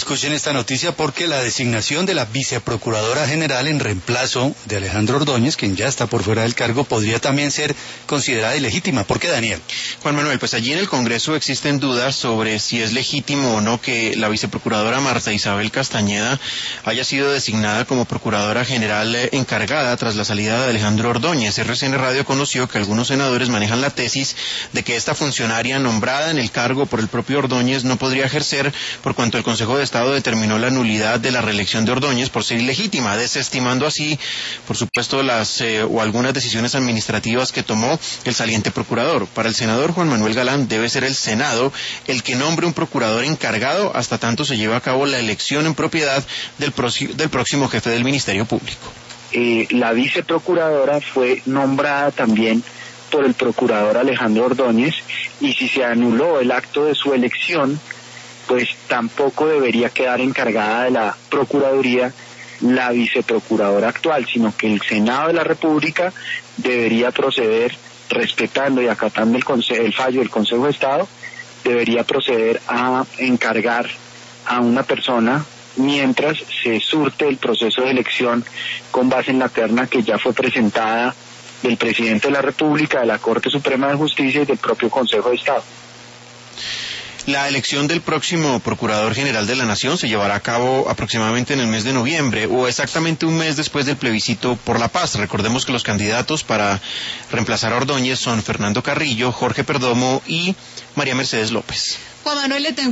Escuchen esta noticia porque la designación de la viceprocuradora general en reemplazo de Alejandro Ordóñez, quien ya está por fuera del cargo, podría también ser considerada ilegítima. ¿Por qué, Daniel? Juan Manuel, pues allí en el Congreso existen dudas sobre si es legítimo o no que la viceprocuradora Marta Isabel Castañeda haya sido designada como procuradora general encargada tras la salida de Alejandro Ordóñez. RCN Radio conoció que algunos senadores manejan la tesis de que esta funcionaria nombrada en el cargo por el propio Ordóñez no podría ejercer por cuanto el Consejo de Estado determinó la nulidad de la reelección de Ordóñez por ser ilegítima, desestimando así, por supuesto, algunas decisiones administrativas que tomó el saliente procurador. Para el senador Juan Manuel Galán debe ser el Senado el que nombre un procurador encargado hasta tanto se lleve a cabo la elección en propiedad del próximo jefe del Ministerio Público. La viceprocuradora fue nombrada también por el procurador Alejandro Ordóñez, y si se anuló el acto de su elección, pues tampoco debería quedar encargada de la procuraduría la viceprocuradora actual, sino que el Senado de la República debería proceder, respetando y acatando el fallo del Consejo de Estado, debería proceder a encargar a una persona mientras se surte el proceso de elección con base en la terna que ya fue presentada del presidente de la República, de la Corte Suprema de Justicia y del propio Consejo de Estado. La elección del próximo Procurador General de la Nación se llevará a cabo aproximadamente en el mes de noviembre, o exactamente un mes después del plebiscito por la paz. Recordemos que los candidatos para reemplazar a Ordóñez son Fernando Carrillo, Jorge Perdomo y María Mercedes López. Juan Manuel, le tengo